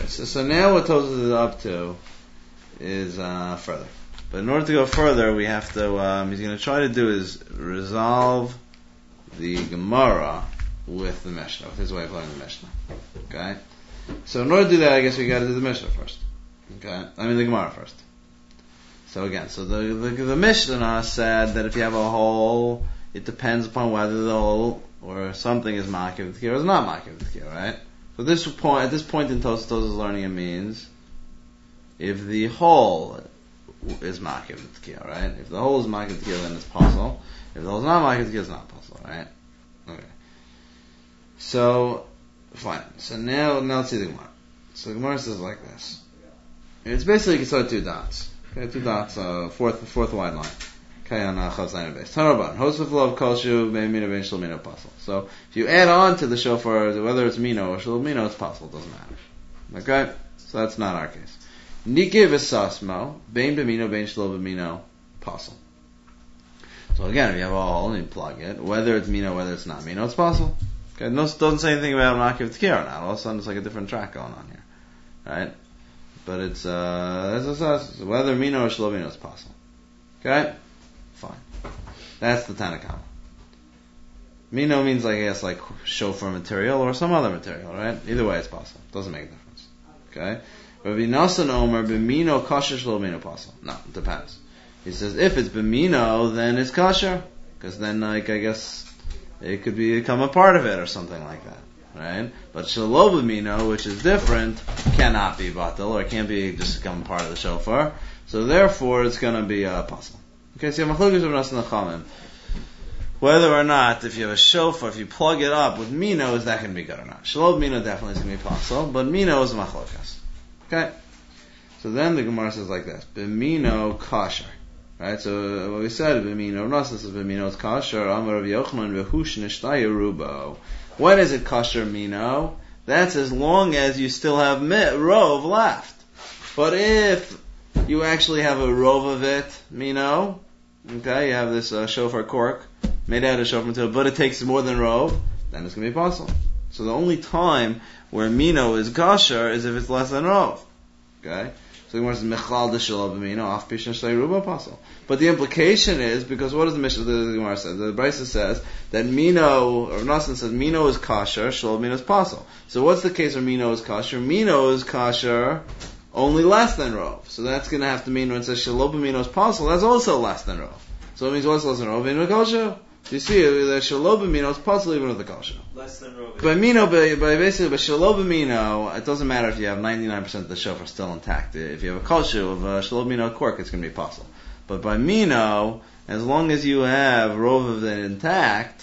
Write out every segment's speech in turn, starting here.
Okay, so now what Tosfos is up to is further. But in order to go further, we have to, he's going to try to do is resolve the Gemara with the Mishnah, with his way of learning the Mishnah. Okay? So in order to do that, I guess we got to do the Mishnah first. Okay? I mean the Gemara first. So again, so the Mishnah said that if you have a hole, it depends upon whether the hole or something is Makiv T'kir or is not Makiv T'kir, right? So at this point in Tosfos is learning, it means if the hole is Makiv T'kir, right? If the hole is Makiv T'kir, then it's possible. If the hole is not Makiv T'kir, it's not possible, right? Okay. So, fine. So now let's see the Gemara. So the Gemara says like this. It's basically two dots. Okay, two dots, fourth wide line. Okay, on Chav Zayin base. Tanaban, Hosef Lov Koshu, Me'mino Ben Shel Mino Pasul. So, if you add on to the shofar, whether it's Mino or Shel Mino, it's possible, it doesn't matter. Okay? So that's not our case. Nike V'sasmo, Bein B'mino, Bein Shel B'mino, Pasul. So again, if you have a hole and you plug it, whether it's Mino, whether it's not Mino, it's possible. Okay, no, doesn't say anything about Makiv T'kir or not. All of a sudden it's like a different track going on here. Right? But it's whether Mino or Shel Mino is possible. Okay? Fine. That's the Tanakama. Mino means, I guess, like shofar material or some other material, right? Either way, it's possible. Doesn't make a difference. Okay? Rabbi Nassan Omer, b'mino kasher shel mino possible. No, it depends. He says, if it's b'mino, then it's kasher. Because then, like, I guess, it could become a part of it or something like that. Right? But shelo b'mino, which is different, cannot be batel, or it can't be just become part of the shofar. So therefore, it's going to be possible. Okay, so you have machlokes of Nassan Chamim. Whether or not, if you have a shofar, if you plug it up with Mino, is that going to be good or not? Shelo Mino definitely is going to be possible, but Mino is machlokas. Okay? So then the Gemara says like this, B'mino kasher. Right? So what we said, B'mino, Nassan says B'mino is kasher, Amar Rav Yochanan v'hush nishtaya rubo. When is it kasher Mino? That's as long as you still have rov left. But if you actually have a rov of it, Mino, okay, you have this shofar cork, made out of shofar material, but it takes more than rov, then it's going to be possible. So the only time where Mino is kasher is if it's less than rov. Okay? So the Gemara says, Mechal de shelo b'mino, af pishin shtei ruba possible. But the implication is, because what does the Mishnah, the Gemara says? The Brisa says that Mino, or Nassan says, Mino is kasher, shelo b'mino is possible. So what's the case where Mino is kasher? Mino is kasher only less than rov. So that's going to have to mean when it says shelo b'mino is possible, that's also less than rov. So it means what's less than rov? Mino kasher. You see, that shelo b'mino is possible even with the kasher. Less than rov. By Mino, basically, by shelo b'mino, it doesn't matter if you have 99% of the shofar still intact. If you have a kasher of shelo b'mino cork, it's going to be possible. But by Mino, as long as you have rov of it intact,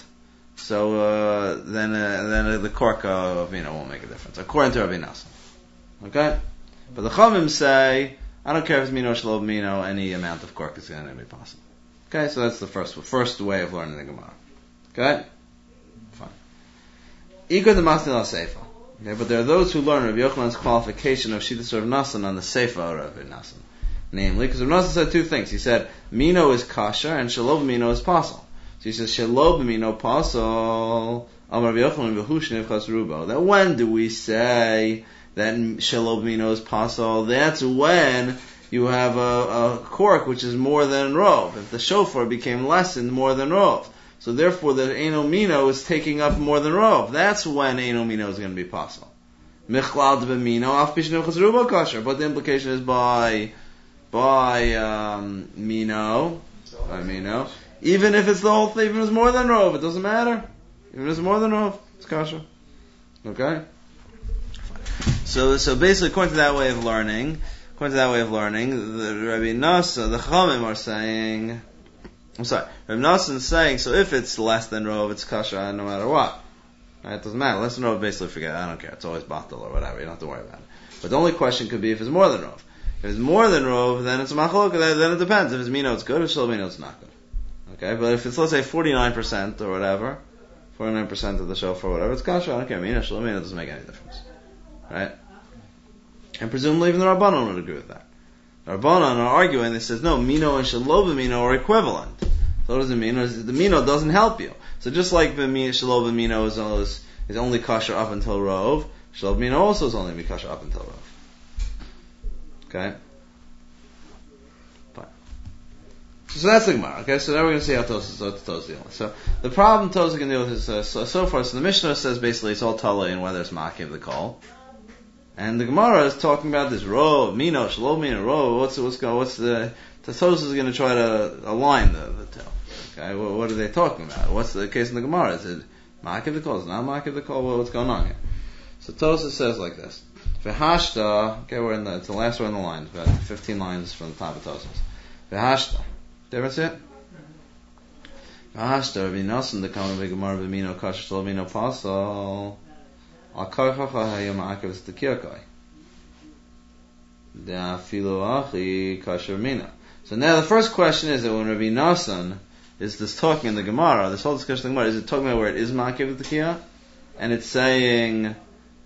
so then the cork of Mino won't make a difference, according to Rabbi Nassan. Okay? But the Chavim say, I don't care if it's Mino or shelo b'mino, any amount of cork is going to be possible. Okay, so that's the first way of learning the Gemara. Okay? Fine. Igur the Masnil Seifa. Okay, but there are those who learn Rabbi Yochanan's qualification of Shittas Rav Nassan on the Seifa of Rabbi Nassan. Namely, because Rav Nassan said two things. He said, Mino is kasher and shelo b'mino is possible. So he says, shelo b'mino possible, Amar Rabbi Yochanan v'hush nivchas rubo. That when do we say that shelo b'mino is possible? That's when you have a cork which is more than rov. If the shofar became lessened more than rov. So therefore the Eino Mino is taking up more than rov. That's when Eino Mino is going to be possible. Michlad b'mino, af pishnu chazruba kasher. But the implication is by Mino, even if it's the whole thing, even if it's more than rov, it doesn't matter. Even if it's more than rov, it's kasher. Okay? So basically according to that way of learning, the Rabbi Nassan, the Chachamim are saying, Rabbi Nassan is saying, so if it's less than rov, it's kasher no matter what. Right? It doesn't matter. Less than rov, basically forget it. I don't care. It's always batel or whatever. You don't have to worry about it. But the only question could be if it's more than rov. If it's more than rov, then it's a machlok, then it depends. If it's Mino, it's good. If shelo b'mino, it's not good. Okay? But if it's, let's say, 49% or whatever, 49% of the shofar or whatever, it's kasher. I don't care. Mino, shelo b'mino, doesn't make any difference. Right? And presumably even the Rabbanon would agree with that. The Rabbanon are arguing, they says, no, Mino and shelo b'mino are equivalent. So what does it mean? The Mino doesn't help you. So just like shelo b'mino is only kasher up until rov, Shalom Mina also is only Mikasha up until Rav. Okay? Fine. So that's the Gemara. Okay, so now we're going to see how Tosas deal with. So the problem Tosas can deal with is so far. So the Mishnah says basically it's all Tala in whether it's Makiv the call, and the Gemara is talking about this Rov, Mino, Shalom Mina, Rov. What's the Tosas is going to try to align the two. Okay, what are they talking about? What's the case in the Gemara? Is it Makiv the call? Is it not Makiv the call? What's going on here? So Tosas says like this. V'hashta, okay, it's the last one in the line, about 15 lines from the top of Tosas. V'hashta. Did you ever see it? V'hashta, Rabbi Nosson, the Kama B'Gemara B'mino Kasher Shlo Mino Pasal, Al Karchacha Hayom Akiv T'Kirkai. Da Filo Achi Kasher Mina. So now the first question is that when Rabbi Nosson is this talking in the Gemara, this whole discussion in the Gemara, is it talking about where it is Makiv T'Kirkai? And it's saying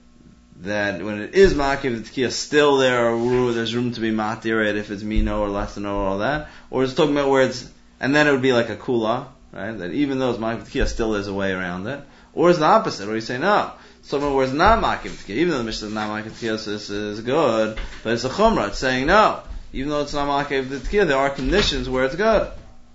that when it is Makiv T'Kiyah, still there's room to be matir it if it's Mino or less than or all that, or is it talking about where it's, and then it would be like a Kula, right? That even though it's Makiv T'Kiyah, still there's a way around it, or is the opposite, where you say no, it's talking about where it's not Makiv T'Kiyah, even though the Mishnah is not Makiv T'Kiyah, so this is good, but it's a Chumrah, it's saying no, even though it's not Makiv T'Kiyah, there are conditions where it's good,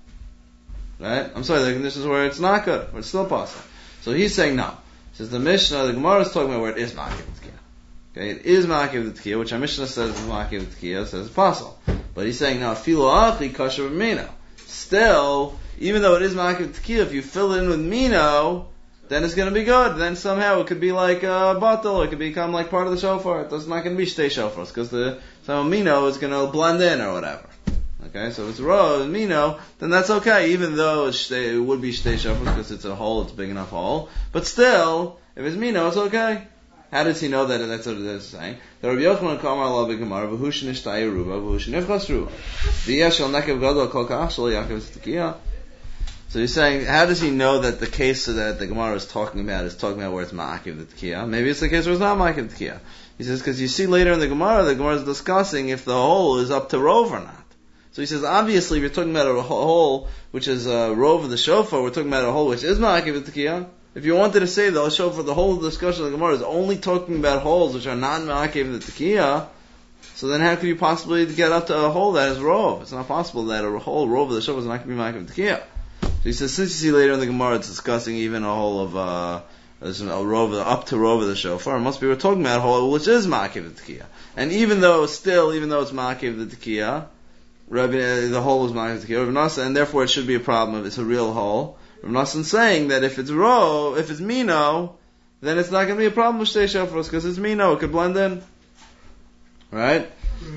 right? I'm sorry, there are conditions where it's not good, where it's still possible. So he's saying no. Says the Mishnah, the Gemara is talking about where it is Makiv T'Kiyah. Okay, it is Makiv T'Kiyah, which our Mishnah says is Makiv T'Kiyah, says it's possible. But he's saying now, Filo Achi Kasher B'Mino. Still, even though it is Makiv T'Kiyah, if you fill it in with Mino, then it's going to be good. Then somehow it could be like a batal, or it could become like part of the shofar. It's not going to be shtei shofars, because the Mino is going to blend in or whatever. Okay, so if it's Ro and Mino, then that's okay, even though it would be shtei shofars, because it's a hole, it's a big enough hole. But still, if it's Mino, it's okay. How does he know that that's what it is saying? The Rabbi Yochanan Kamar Allah B'Gemara v'hushin ishtay ruba v'hushin nifchas ruba v'yeshal nekev gadol kol ka'ach shel yaakov tzedekiyah. So he's saying, how does he know that the case that the Gemara is talking about where it's ma'akiv the tkiyah? Maybe it's the case where it's not ma'akiv the tkiyah. He says, because you see later in the Gemara is discussing if the hole is up to rov or not. So he says, obviously, if you're talking about a hole which is rov of the shofar, we're talking about a hole which is ma'akiv the tkiyah. If you wanted to say the shofar, the whole discussion of the Gemara is only talking about holes which are not ma'akiv the tkiyah, so then how could you possibly get up to a hole that is rov? It's not possible that a whole rov of the shofar is not going to be ma'akiv the tkiyah. So he says, since you see later in the Gemara it's discussing even a whole of a rov, up to rov of the shofar, it must be we're talking about a hole which is ma'akiv the tkiyah. And even though it's ma'akiv the tkiyah, the hole is ma'akiv the tkiyah, and therefore it should be a problem if it's a real hole. Rav Nosson saying that if it's rov, if it's mino, then it's not going to be a problem with shtei shofars because it's mino, it could blend in, right?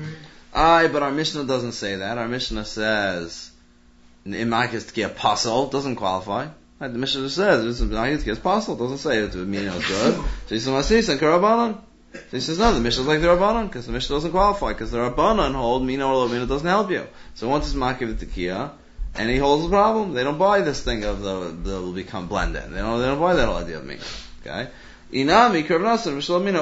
But our Mishnah doesn't say that. Our Mishnah says in ma'akiv tkiyah pasal doesn't qualify. Right? The Mishnah just says it's ma'akiv tkiyah pasal, doesn't say it's mino is good. So he says masis and karabanan. So he says no, the Mishnah is like the Rabbanan because the Mishnah doesn't qualify because the Rabbanan hold mino or lo mino doesn't help you. So once it's ma'akiv tkiyah, and he holds the problem. They don't buy this thing of they'll become blended. They don't buy that whole idea of me. Okay? Inami Rav Nosson v'Shalom Mina,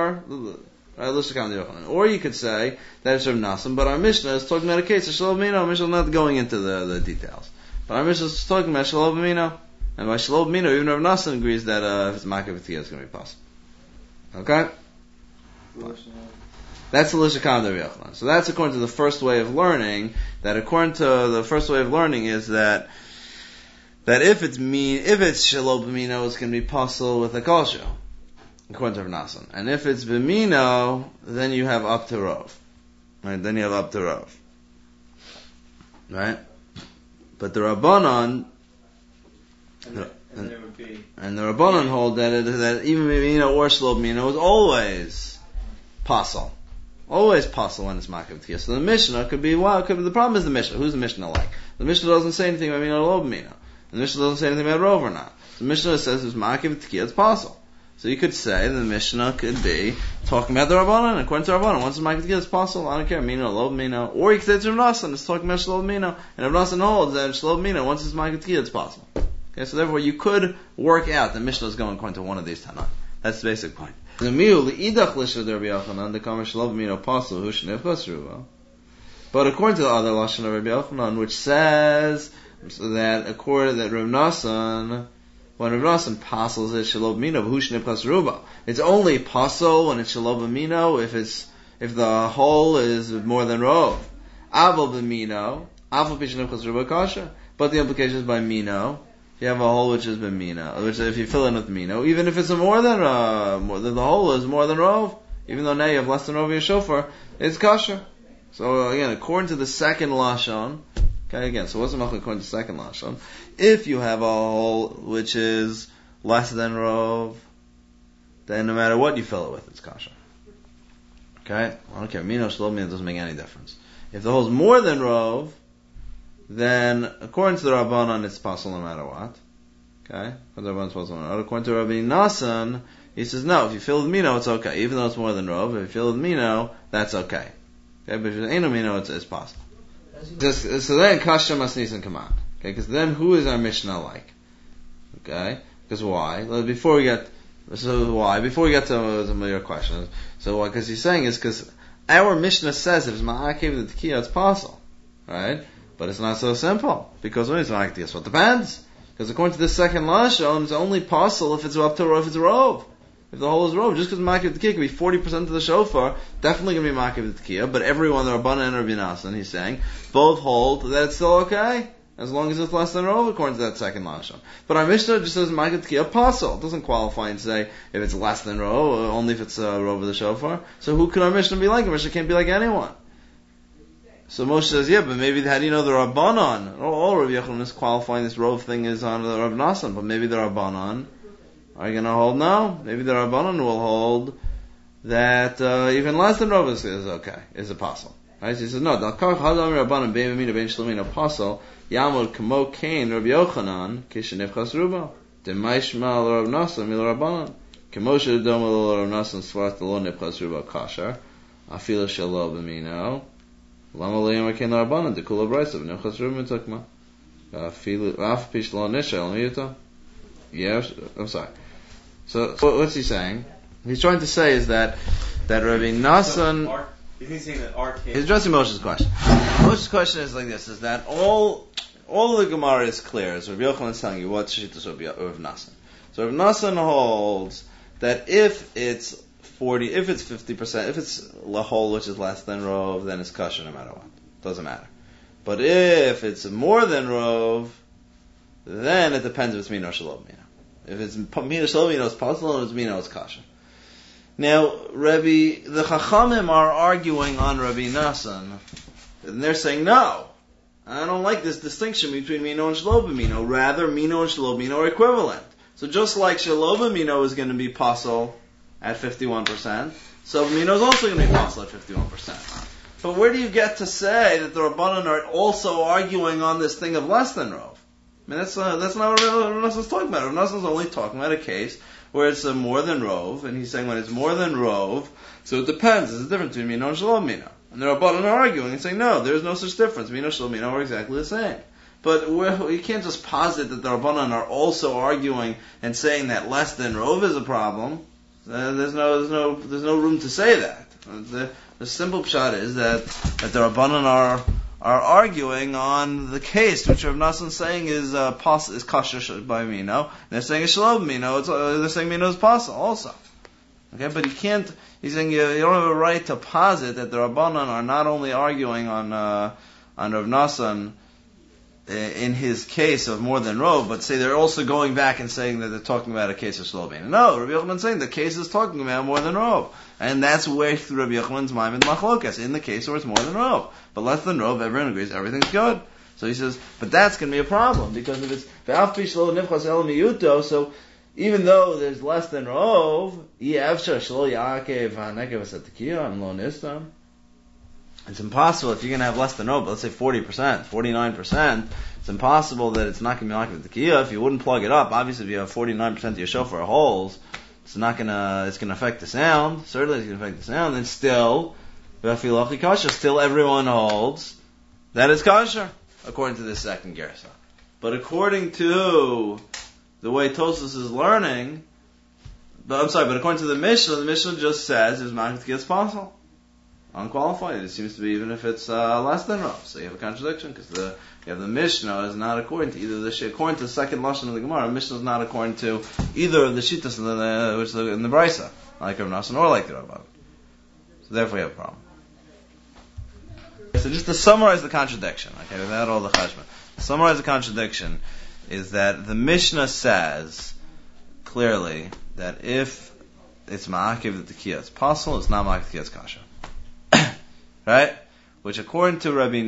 or you could say that it's Rav Nosson, but our Mishnah is talking about a case of Shalom Mina. Our Mishnah is not going into the details, but our Mishnah is talking about Shalom Mina, and by Shalom Mina, even Rav Nosson agrees that if it's Ma'akiv Tkiyah, it's going to be possible. Okay? That's the Lishakam of Rabbi Yochanan. So that's according to the first way of learning. That according to the first way of learning is that if it's Shalom B'Mino, it's going to be possible with a Kolsho, according to Rav Nosson. And if it's B'Mino, then you have up to Rov. Right? Then you have up to Rov. Right? But the Rabbanon, and the Rabbanon hold that even B'Mino or Shalom B'Mino is always possible. Always possible when it's Ma'akiv Tkiyah. So the Mishnah could be, the problem is the Mishnah. Who's the Mishnah like? The Mishnah doesn't say anything about Mino or Mino. The Mishnah doesn't say anything about Rov or not. The Mishnah says it's Ma'akiv Tkiyah, it's possible. So you could say the Mishnah could be talking about the Rabbanan, according to Rabbanan, once it's Ma'akiv Tkiyah, it's possible, I don't care, Mino or Mino. Or you could say it's Rav Nosson, it's talking about Shalom Mino. And Rav Nosson holds that Shalom Mino, once it's Ma'akiv Tkiyah, it's possible. Okay, so therefore you could work out the Mishnah is going according to one of these Tanakh. That's the basic point. But according to the other lashon of Rabbi Yochanan, which says that Rav Nosson When Rav Nosson passes it Shelo B'mino, V'hu Shnipchas Ruba. It's only pasal when it's Shelo B'mino if the whole is more than Rov. Aval B'mino, Aval Pishnipchas Ruba Kasha. But the implication is by Mino. If you have a hole which is B'mino, which if you fill in with Mino, even if it's more than the whole is more than Rov, even though now you have less than Rov in your shofar, it's Kasha. So again, according to the second Lashon, okay, again, so what's the Malchut according to the second Lashon? If you have a hole which is less than Rov, then no matter what you fill it with, it's Kasha. Okay? I don't care. Mino, Shelo, Mino doesn't make any difference. If the hole is more than Rov, then according to the Rabbanan, it's possible no matter what. Okay? According to Rabbi Nosson, he says, no, if you fill with Mino, it's okay. Even though it's more than Rov, if you fill with Mino, that's okay. Okay? But if it ain't no Mino, it's possible. So then, Kasha Masnisan command. Okay, because then who is our Mishnah like? Okay, because why? Before we get to your questions, so why? Because he's saying is because our Mishnah says if it's Ma'akev the Tekiah, it's possible, right? But it's not so simple because when it's Ma'akev, so it depends. Because according to this second Lashon, it's only possible if it's up to if it's Rov. If the whole is Rov, just because Ma'akev the Tekiah could be 40% of the shofar, definitely going to be Ma'akev the Tekiah. But everyone, the Rabbanan and Rabbi Nosson, he's saying, both hold that it's still okay. As long as it's less than Rov, according to that second Lashon. But our Mishnah just says Ma'akev Tekiah apostle. It doesn't qualify and say if it's less than Rov, only if it's Rov of the shofar. So who could our Mishnah be like? Our Mishnah can't be like anyone. So Moshe says, yeah, but maybe how do you know the Rabbanan? All Rav Yochanan is qualifying this Rov thing is on the Rav Nosson, but maybe the Rabbanan are you going to hold no? Maybe the Rabbanan will hold that even less than Rov is okay, is apostle. Right? So he says, no, Dalkar Hadam Rabbanan Bein Amina Bein Shlomin apostle Yamod Kamo Kain Rabbi Yochanan Kishenefchas Ruba Demaishma Rav Nosson Mil Rabbanan Kemoshe Domel Rav Nosson Svart Lo Nefchas Ruba Kasher Afila Shelo B'mino Lama Leyam Kain Rabbanan Dekula Brayso Nefchas Ruba Mitakma Afila Af Pish Lo Nishel Miyuta. Yeah, I'm sorry. So what's he saying? He's trying to say is that Rabbi Nosson. He's saying that our case. He's addressing Moshe's question. Moshe's question is like this: is that all the Gemara is clear? As Rabbi Yochanan is telling you what Shittas Rav Nosson. So Rav Nosson holds that if it's 40, if it's 50%, if it's lahol which is less than Rov, then it's kosher no matter what. Doesn't matter. But if it's more than Rov, then it depends if it's Mino or Shelo B'mino. If it's Mino Shelo B'mino, it's possible, and if it's Mino, it's kosher. Now, the Chachamim are arguing on Rabbi Nosson, and they're saying, no, I don't like this distinction between Mino and Shelo B'mino. Rather, Mino and Shelo B'mino are equivalent. So just like Shelo B'mino is going to be possible at 51%, so Mino is also going to be possible at 51%. But where do you get to say that the Rabbanan are also arguing on this thing of less than Rov? I mean, that's not what Rav Nosson's talking about. Rav Nosson's only talking about a case where it's more than Rov, and he's saying when it's more than Rov, so it depends. There's a difference between Mino and Shelo B'mino. And the Rabbanan are arguing and saying, no, there's no such difference. Mino and Shelo B'mino are exactly the same. But you can't just posit that the Rabbanan are also arguing and saying that less than Rov is a problem. There's no room to say that. The simple pshat is that the Rabbanan are arguing on the case which Rav Nosson is saying is kosher by Mino. They're saying it's Shelo B'mino. They're saying Mino is possible also. Okay, but he can't. He's saying you don't have a right to posit that the Rabbanan are not only arguing on Rav Nosson in his case of more than Rov, but say they're also going back and saying that they're talking about a case of Shelo B'mino. No, Rabbi Yochanan is saying the case is talking about more than Rov. And that's where through Rabbi Yochanan's Ma'amad Machlokas, in the case where it's more than Rov. But less than Rov, everyone agrees everything's good. So he says, but that's going to be a problem, because if it's Ve'af Pi Shelo Nifchas El Miyuto, so even though there's less than Rov, Yevsha Shelo Ya'akev HaNekev HaSatekiah and Lo Nistam. It's impossible if you're going to have less than Rov, let's say 40%, 49%, it's impossible that it's not going to be like the Tekiah. If you wouldn't plug it up, obviously if you have 49% of your shofar holes, it's going to affect the sound. Certainly it's going to affect the sound. And still, still everyone holds that it's kosher, according to this second gersa. But according to the way Tosfos is learning, but according to the Mishnah just says it's possible. unqualified. It seems to be even if it's less than Rav. So you have a contradiction because you have the Mishnah is not according to either according to the second lashon of the Gemara. Mishnah is not according to either of the shittas which are in the Brisa, like Rav Nassan or like the Rabban. So therefore you have a problem. So just to summarize the contradiction, okay, without all the chashma. To summarize the contradiction is that the Mishnah says clearly that if it's ma'akiv the tekiya, it's possible. It's not ma'akiv the tekiya, it's kasha. Right? Which according to the way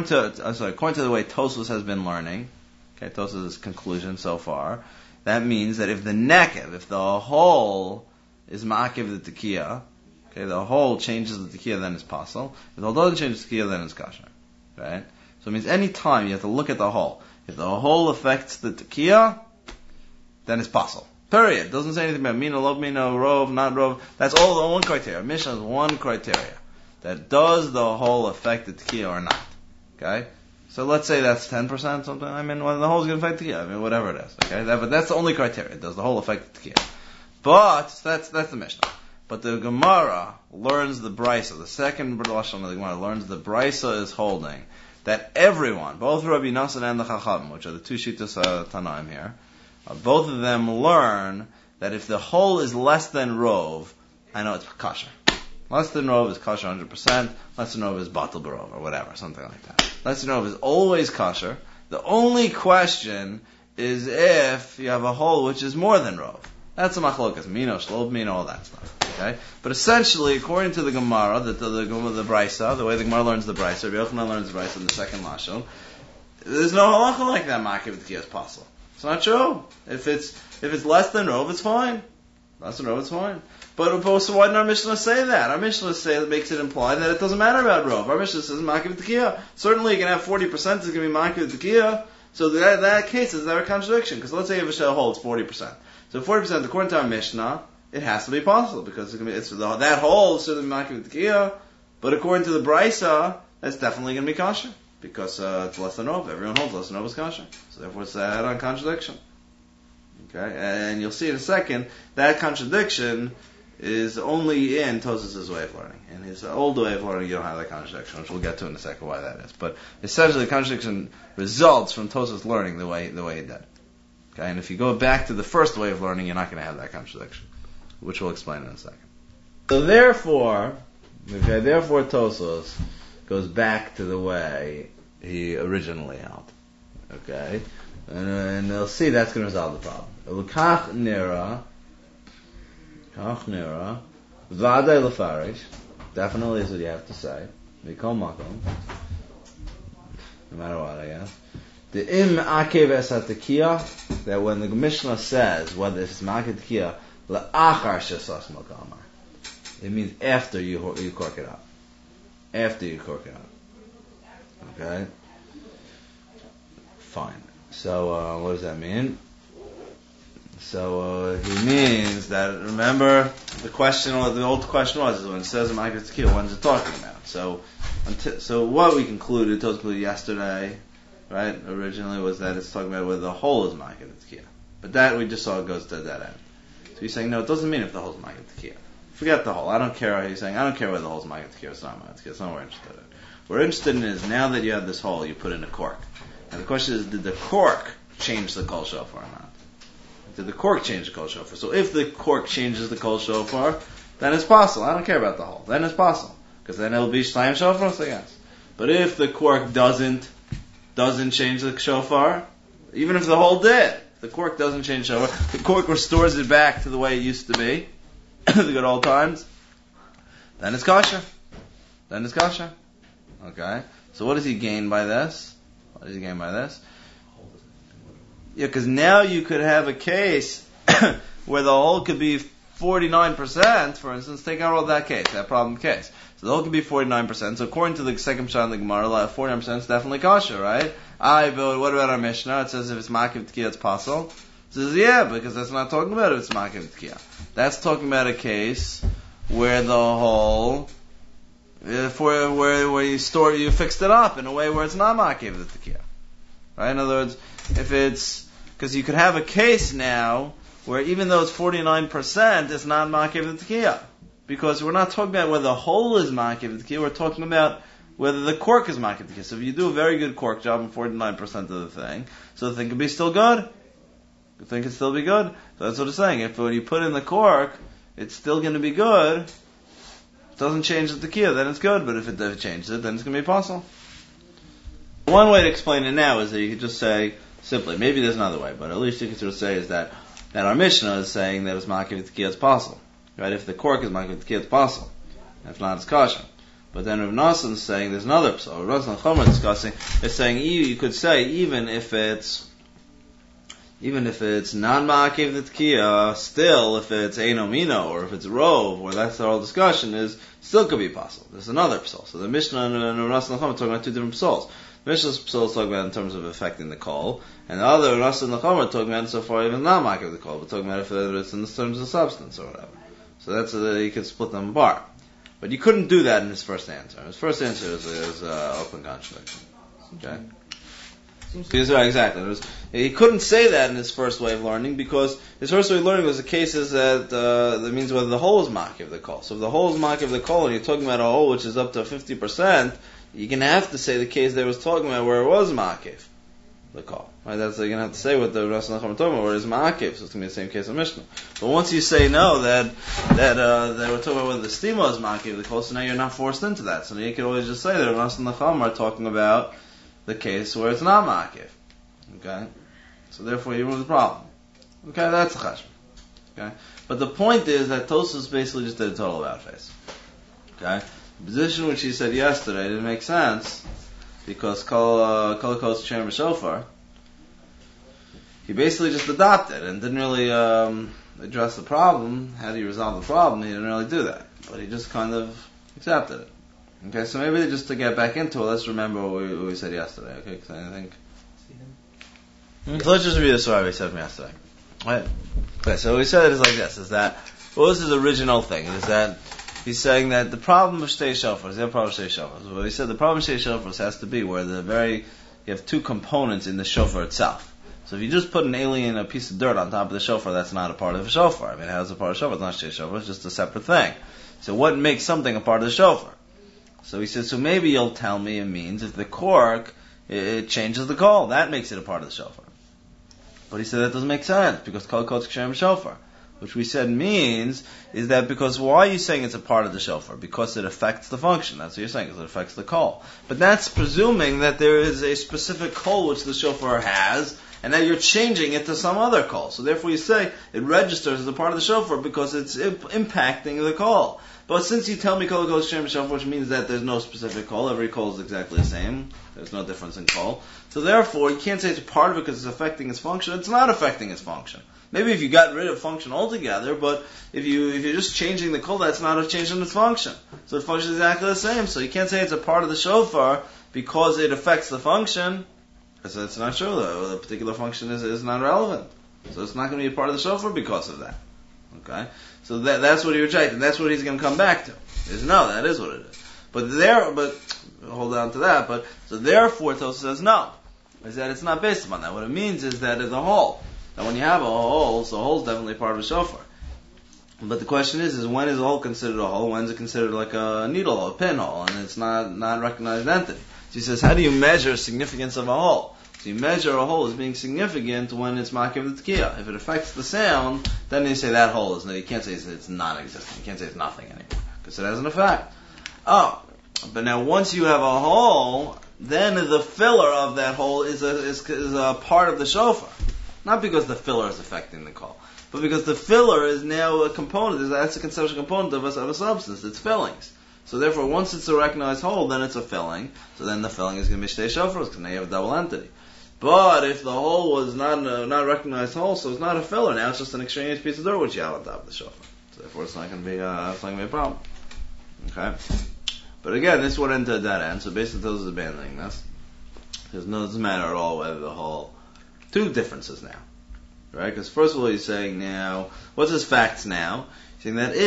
Tosfos has been learning, okay, Tosfos' conclusion so far, that means that if the nekev, if the whole is ma'akiv the tekiya, okay, the whole changes the tekiya, then it's possible. If the whole doesn't change the tekiya, then it's kasha. Right? So it means any time you have to look at the whole. If the whole affects the tekiya, then it's possible. Period. It doesn't say anything about mina, lo mina, rov, not rov. That's all the one criteria. Mishnah is one criteria. That does the whole affect the tekiya or not. Okay? So let's say that's 10% something. I mean, well, the whole is going to affect the tekiya. I mean, whatever it is. Okay? But that's the only criteria. Does the whole affect the tekiya? But, that's the Mishnah. But the Gemara learns the Brisa. The second lashon of the Gemara learns the Brisa is holding that everyone, both Rabbi Nassan and the Chacham, which are the two shittas Tanaim here, both of them learn that if the whole is less than Rov, I know it's kasher. Less than Rov is kasher 100%, less than Rov is batal barov, or whatever, something like that. Less than Rov is always kasher. The only question is if you have a whole which is more than Rov. That's a machlokas, mino, shlob, mino, all that stuff. Okay? But essentially, according to the Gemara, the Brisa, the way the Gemara learns the Brisa, Rabbi Yochanan learns the Brisa in the second lashon, there's no halacha like that, ma'akiv tekiya is possible. It's not true. If it's less than Rov, it's fine. Less than Rov, it's fine. But so why didn't our Mishnah say that? Our Mishnah makes it imply that it doesn't matter about Rov. Our Mishnah says ma'akiv tekiya. Certainly you can have 40%, it's going to be ma'akiv tekiya. So that case is there a contradiction? Because let's say if a shell holds 40%. So 40%, according to our Mishnah, it has to be possible because that whole is certainly ma'akiv tekiya. But according to the Brisa, that's definitely going to be kasher because it's less than Rov. Everyone holds less than Rov is kasher. So therefore it's a head-on contradiction. Okay, and you'll see in a second that contradiction is only in Tosfos' way of learning. In his old way of learning, you don't have that contradiction, which we'll get to in a second why that is. But essentially, the contradiction results from Tosfos learning the way he did. Okay, and if you go back to the first way of learning, you're not going to have that contradiction, which we'll explain in a second. So therefore Tosfos goes back to the way he originally held. Okay, and they'll see that's going to resolve the problem. L'kach nira, v'adai lefarish, definitely is what you have to say. Mikol makom, no matter what, I guess. The im akev es hatekiya, that when the Mishnah says whether it's ma'akev tekiya la'achar shesas makamar, it means after you cork it up. After you cork it up. Okay? Fine. So, what does that mean? So, he means that, remember, the old question was, when it says ma'akev tekiya, what is it talking about? So what we concluded yesterday, right, originally was that it's talking about whether the whole is ma'akev tekiya. But that we just saw goes to that end. So he's saying, no, it doesn't mean if the whole is ma'akev tekiya. Forget the whole. I don't care. He's saying, I don't care whether the whole is ma'akev tekiya, it's not ma'akev tekiya. It's not what we're interested in. What we're interested in is, now that you have this hole, you put in a cork. And the question is, did the cork change the kol shofar or not? Did the cork change the kol shofar? So if the cork changes the kol shofar, then it's possible. I don't care about the hole. Then it's possible. Because then it'll be shtayim shofar, so yes. But if the cork doesn't change the shofar, even if the hole did, the cork doesn't change the shofar, the cork restores it back to the way it used to be, the good old times, then it's kosher. Okay? So what does he gain by this? Yeah, because now you could have a case where the hole could be 49%, for instance. Take out all that case, that problem case. So the hole could be 49%. So according to the second pshat in the Gemara, 49% is definitely kosher, right? But what about our Mishnah? It says if it's ma'akev tekiya, it's possible. It says, yeah, because that's not talking about if it's ma'akev tekiya. That's talking about a case where the hole, where you fixed it up in a way where it's not ma'akev tekiya. Right? In other words, because you could have a case now where even though it's 49%, it's not ma'akev tekiya. because we're not talking about whether the hole is makiv the kiyah, we're talking about whether the cork is makiv the kiyah. So if you do a very good cork job in 49% of the thing, so the thing could be still good. The thing could still be good. So that's what it's saying. If when you put in the cork, it's still going to be good, it doesn't change the kiyah, then it's good. But if it changes it, then it's going to be possible. One way to explain it now is that you could just say simply, maybe there's another way, but at least you could sort of say is that our Mishnah is saying that it's makiv the kiyah, it's possible. Right? If the cork is makiv the kiyah, it's possible. If not, it's kosher. But then Rav Nosson is saying there's another psal. Rav Nosson and Chomer discussing, it's saying you could say even if it's non-ma'akev the tkiyah, still if it's eino mino or if it's rov, or that's the whole discussion is, still could be possible. There's another psal. So the Mishnah and Rav Nosson and Chomer are talking about two different psals. The Mishnah's psal is talking about in terms of affecting the kol, and the other Rav Nosson and Chomer are talking about so far even not ma'akev the kol, but talking about if it's in terms of substance or whatever. So that's you could split them apart. But you couldn't do that in his first answer. His first answer is open contradiction. Okay? Right, exactly. He couldn't say that in his first way of learning because his first way of learning was the cases that means whether the hole is makiv the kol. So if the hole is makiv the kol and you're talking about a hole which is up to 50%, you're going to have to say the case they was talking about where it was makiv the kol. Right? That's you're going to have to say what the rest of the Chacham talking about where it is makiv. So it's going to be the same case of Mishnah. But once you say no, that we're talking about whether the stima is makiv the kol, so now you're not forced into that. So now you can always just say that the rest of the Chacham are talking about the case where it's not makiv. Okay? So therefore you remove the problem. Okay, that's the chashma. Okay? But the point is that Tosfos basically just did a total about face. Okay? The position which he said yesterday didn't make sense because Kol Kos Shem Shofar, he basically just adopted and didn't really address the problem. How do you resolve the problem? He didn't really do that. But he just kind of accepted it. Okay, so maybe just to get back into it, let's remember what we said yesterday. Okay, because I think. So let's just review the story we said from yesterday. Right? Okay, so what we said is like this: is that this is the original thing? Is that he's saying that the problem of shtei shofars, the problem of shtei shofars. What he said, the problem of shtei shofars has to be where you have two components in the shofar itself. So if you just put a piece of dirt on top of the shofar, that's not a part of the shofar. I mean, how's a part of the shofar? It's not shtei shofar; it's just a separate thing. So what makes something a part of the shofar? So he says, so maybe you'll tell me it means if the cork, it changes the kol. That makes it a part of the shofar. But he said that doesn't make sense, because kol kol kshem shofar. Which we said means, is that because, why are you saying it's a part of the shofar? Because it affects the function. That's what you're saying, because it affects the kol. But that's presuming that there is a specific kol which the shofar has, and that you're changing it to some other kol. So therefore you say, it registers as a part of the shofar because it's impacting the kol. But since you tell me kol kol shem shofar, which means that there's no specific kol, every kol is exactly the same, there's no difference in kol. So therefore, you can't say it's a part of it because it's affecting its function. It's not affecting its function. Maybe if you got rid of function altogether, but if you're just changing the kol, that's not a change in its function. So it functions exactly the same. So you can't say it's a part of the shofar because it affects the function. Because it's not true. The particular function is not relevant. So it's not going to be a part of the shofar because of that. Okay? So that's what he rejected. That's what he's going to come back to. Is no, that is what it is. But hold on to that. But so therefore, Tosfos says no. Is that it's not based upon that. What it means is that it's a hole. That when you have a hole, so a hole is definitely part of a shofar. But the question is when is a hole considered a hole? When is it considered like a needle hole, a pinhole, and it's not recognized entity? So he says, how do you measure significance of a hole? So you measure a hole as being significant when it's makiv the tkiyah. If it affects the sound, then you say that hole is, you can't say it's non-existent. You can't say it's nothing anymore. Because it has an effect. Oh, but now once you have a hole, then the filler of that hole is a part of the shofar. Not because the filler is affecting the kol, but because the filler is now a component, that's a conceptual component of a substance, it's fillings. So therefore, once it's a recognized hole, then it's a filling. So then the filling is going to be shtei shofars, because now you have a double entity. But if the hole was not a recognized hole, so it's not a filler, now it's just an extraneous piece of dirt which you have on top of the shofar. So therefore it's not going to be a problem. Okay? But again, this would enter a dead end, so basically Tosfos is abandoning this. It doesn't matter at all whether the hole... Two differences now. Right? Because first of all he's saying now, what's his facts now? He's saying that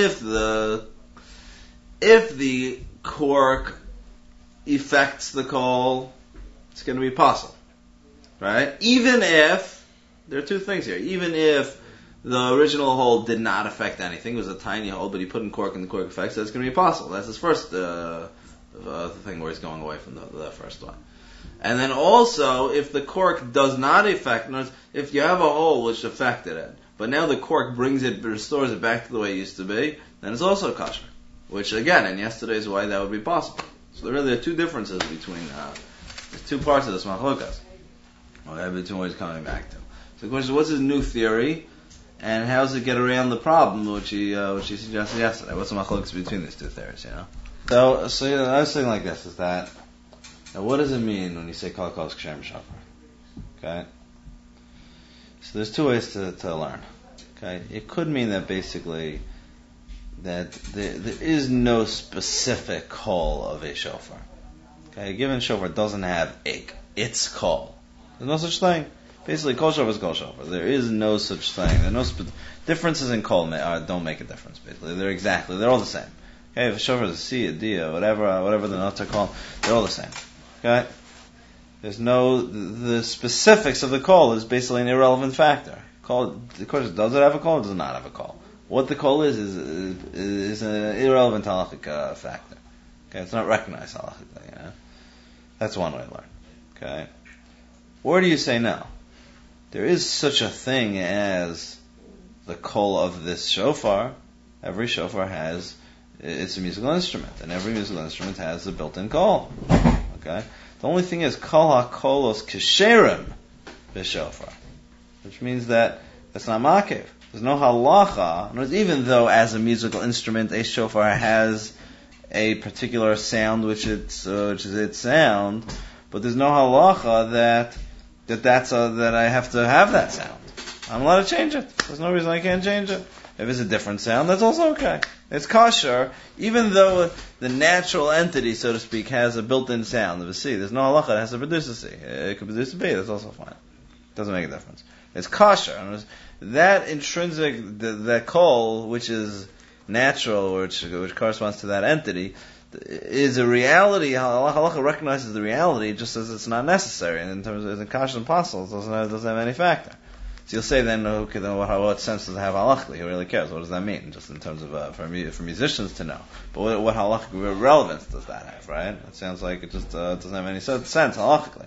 if the cork affects the kol, it's going to be possible. Right? Even if, there are two things here, even if the original hole did not affect anything. It was a tiny hole, but he put in cork and the cork affects, so it's going to be possible. That's his first thing where he's going away from the first one. And then also, if the cork does not affect, if you have a hole which affected it, but now the cork restores it back to the way it used to be, then it's also kosher. Which again, in yesterday's way, that would be possible. So there really are two differences between, there's two parts of this machlokas. Okay, between what he's coming back to. So the question is, what's his new theory? And how does it get around the problem which he suggested yesterday? What's the machlokas between these two theories, So I was saying like this, is that, now what does it mean when you say kol kol kshem shofar? Okay? So there's two ways to learn. Okay? It could mean that basically, that there is no specific call of a shofar. Okay? A given shofar doesn't have its call. There's no such thing. Basically, kol shofar is kol shofar. There is no such thing. There are no differences in kol don't make a difference. Basically, they're all the same. Okay, if a shofar is a C, a D, or whatever the notes are called, they're all the same. Okay, there's the specifics of the kol is basically an irrelevant factor. The question, does it have a kol or does it not have a kol? What the kol is an irrelevant halachic factor. Okay, it's not recognized halachically. That's one way to learn. Okay, or do you say no? There is such a thing as the kol of this shofar. Every shofar it's a musical instrument, and every musical instrument has a built-in kol. Okay? The only thing is, kol ha-kolos kesherim b'shofar, which means that that's not makev. There's no halacha, even though as a musical instrument, a shofar has a particular sound which is its sound, but there's no halacha that I have to have that sound. I'm allowed to change it. There's no reason I can't change it. If it's a different sound, that's also okay. It's kosher, even though the natural entity, so to speak, has a built-in sound of a C. There's no halacha that has to produce a C. It could produce a B, that's also fine. Doesn't make a difference. It's kosher. That intrinsic, that kol, which is natural, which corresponds to that entity, is a reality. Halacha recognizes the reality just as it's not necessary. And in terms of the kosher and apostles, it doesn't have any factor. So you'll say then, okay, then what sense does it have halachically? Who really cares? What does that mean? Just in terms of for musicians to know. But what halachic relevance does that have, right? It sounds like it just doesn't have any sense halachically.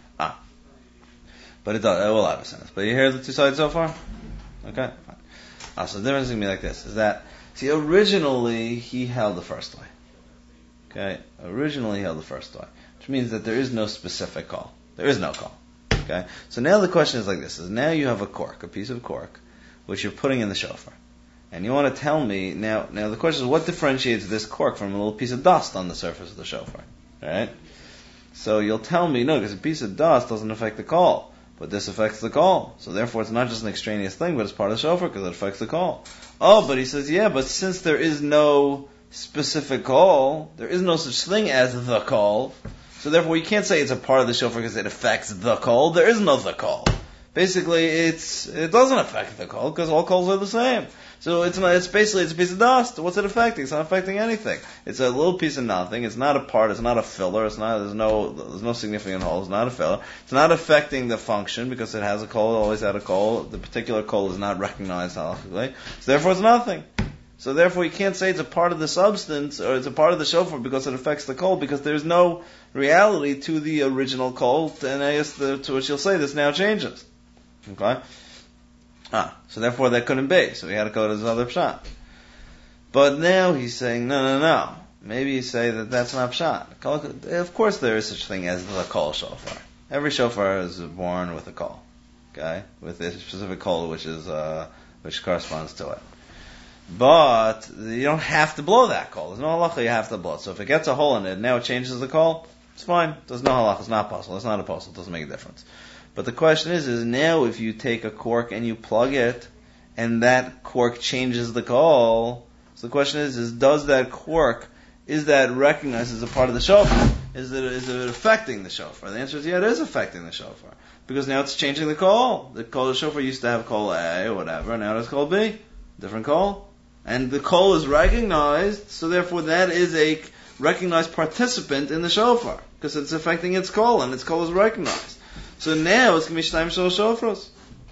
But it will have a sense. But you hear the two sides so far? Okay, fine. So the difference is going to be like this, is that, see, originally he held the first way. Okay? Originally he held the first way. Which means that there is no specific call. There is no call. Okay? So now the question is like this, is now you have a cork, a piece of cork, which you're putting in the shofar. And you want to tell me, now the question is, what differentiates this cork from a little piece of dust on the surface of the shofar? Alright? So you'll tell me, no, because a piece of dust doesn't affect the call. But this affects the call. So therefore it's not just an extraneous thing, but it's part of the shofar because it affects the call. Oh, but he says, yeah, but since there is no specific call, there is no such thing as the call, so therefore you can't say it's a part of the shofar because it affects the call. There is no the call. Basically, it doesn't affect the call because all calls are the same. So it's a piece of dust. What's it affecting? It's not affecting anything. It's a little piece of nothing. It's not a part. It's not a filler. There's no significant hole. It's not a filler. It's not affecting the function because it has a call. It always had a call. The particular call is not recognized halachically. So therefore, it's nothing. So therefore, you can't say it's a part of the substance or it's a part of the shofar because it affects the kol, because there's no reality to the original kol. And I guess to what you'll say, this now changes. Okay. So therefore that couldn't be. So we had to go to this other pshat. But now he's saying, no. Maybe you say that that's not pshat. Of course there is such thing as the kol shofar. Every shofar is born with a kol. Okay? With a specific kol which corresponds to it. But you don't have to blow that kol. There's no halacha you have to blow it. So if it gets a hole in it, now it changes the kol, it's fine. There's no halacha. It's not possible. It's not a possible. It doesn't make a difference. But the question is now if you take a cork and you plug it, and that cork changes the kol, so the question is does that cork, is that recognized as a part of the shofar? Is it affecting the shofar? The answer is yeah, it is affecting the shofar. Because now it's changing the kol. The shofar used to have kol A or whatever, now it has kol B. Different kol. And the kol is recognized, so therefore that is a recognized participant in the shofar, because it's affecting its kol, and its kol is recognized. So now it's going to be shnayim shel shofros.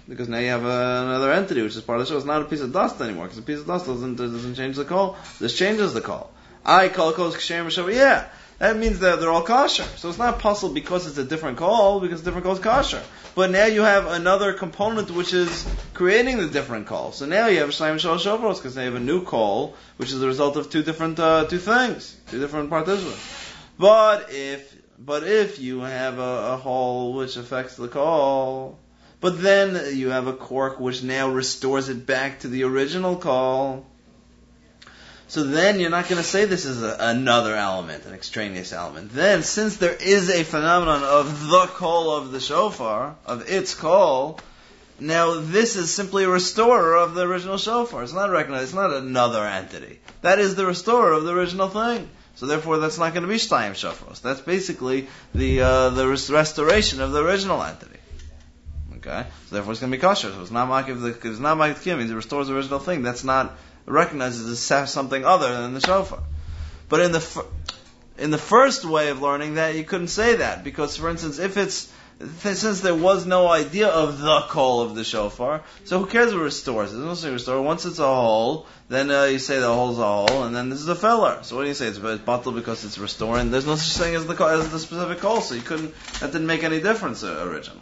because now you have another entity which is part of the shofar. It's not a piece of dust anymore, because a piece of dust doesn't change the call. This changes the call. I call kos ksherim b'shofar. Yeah, that means that they're all kosher. So it's not possible because it's a different call, because a different call is kosher. But now you have another component which is creating the different call. So now you have Shleim Shal Shofaros, because now you have a new call, which is the result of two different things, two different participants. But if you have a hole which affects the call, but then you have a cork which now restores it back to the original call, so then you're not going to say this is another element, an extraneous element. Then, since there is a phenomenon of the call of the shofar, of its call, now this is simply a restorer of the original shofar. It's not recognized, it's not another entity. That is the restorer of the original thing. So therefore that's not going to be shtayim shofaros. That's basically the restoration of the original entity. Okay? So therefore it's going to be kosher. So it's not makiv kiyum, means it restores the original thing. That's not recognizes as something other than the shofar. But in the first way of learning that, you couldn't say that, because, for instance, since there was no idea of the call of the shofar, so who cares what restores? There's no such restore. Once it's a hole, then you say the hole's a hole, and then this is a filler. So what do you say? It's batal because it's restoring. There's no such thing as the specific call, so that didn't make any difference originally.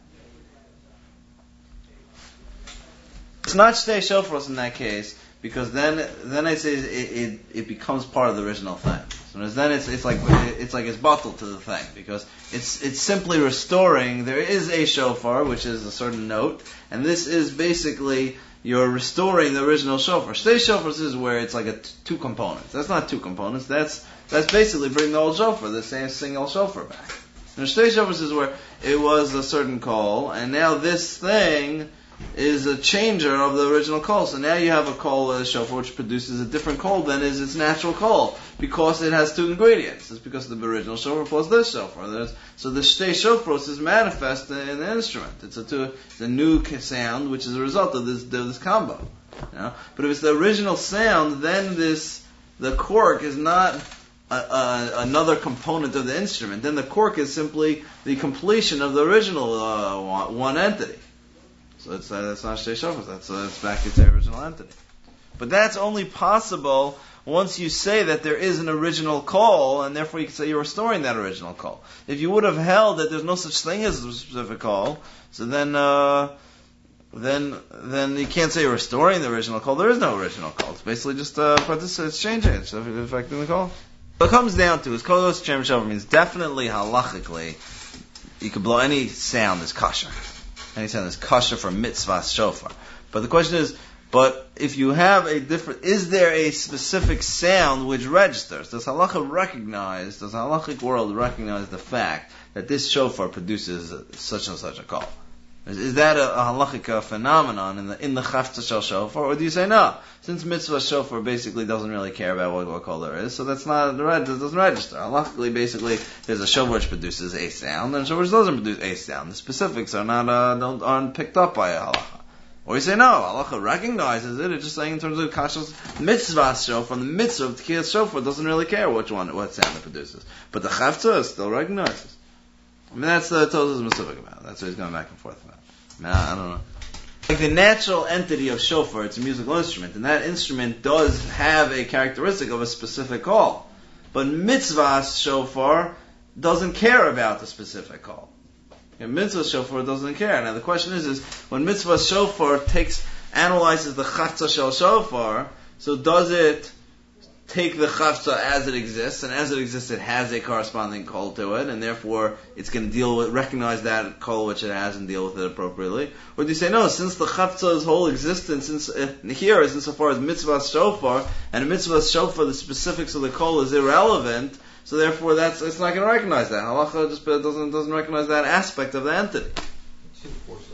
It's not shtei shofaros in that case, because then I say it becomes part of the original thing. So then it's like it's bottled to the thing, because it's simply restoring. There is a shofar which is a certain note, and this is basically you're restoring the original shofar. Shtei shofars is where it's like two components. That's not two components. That's basically bringing the old shofar, the same single shofar back. And shtei shofars is where it was a certain call, and now this thing is a changer of the original call. So now you have a call, a shofar, which produces a different call than is its natural call, because it has two ingredients. It's because the original shofar plus this shofar. So the shtei shofaros is manifest in the instrument. It's a new sound, which is a result of this combo. You know? But if it's the original sound, then the cork is not another component of the instrument. Then the cork is simply the completion of the original one entity. So that's not shtei shofars. That's back to the original entity. But that's only possible once you say that there is an original call, and therefore you can say you're restoring that original call. If you would have held that there's no such thing as a specific call, so then you can't say you're restoring the original call. There is no original call. It's basically just it's changing it, so it's affecting the call. What it comes down to is kolos ksherim shofar means definitely halachically you could blow any sound as kosher. Any sound is kosher for mitzvah shofar. But the question is, if you have is there a specific sound which registers? Does halachic world recognize the fact that this shofar produces such and such a call? Is that a halachic phenomenon in the chafta shel shofar, or do you say no? Since mitzvah shofar basically doesn't really care about what call there is, so that's not it doesn't register. Halachically, basically, there's a shofar which produces a sound, and a shofar which doesn't produce a sound. The specifics are aren't picked up by a halacha. Or you say no, halacha recognizes it. It's just saying in terms of kashrus mitzvah shofar, the mitzvah of tkiyas shofar doesn't really care what sound it produces, but the chafta still recognizes. I mean, that's the Tosfos is specific about. That's what he's going back and forth about. I don't know. Like the natural entity of shofar, it's a musical instrument, and that instrument does have a characteristic of a specific call. But mitzvah shofar doesn't care about the specific call. Mitzvah shofar doesn't care. Now the question is when mitzvah shofar analyzes the chavtza shel shofar, so does it take the chavtza as it exists, and as it exists it has a corresponding call to it, and therefore it's going to recognize that call which it has and deal with it appropriately? Or do you say, no, since the chavtza's whole existence here is insofar as mitzvah shofar, and a mitzvah shofar, the specifics of the call is irrelevant, so therefore it's not going to recognize that. Halacha just doesn't recognize that aspect of the entity.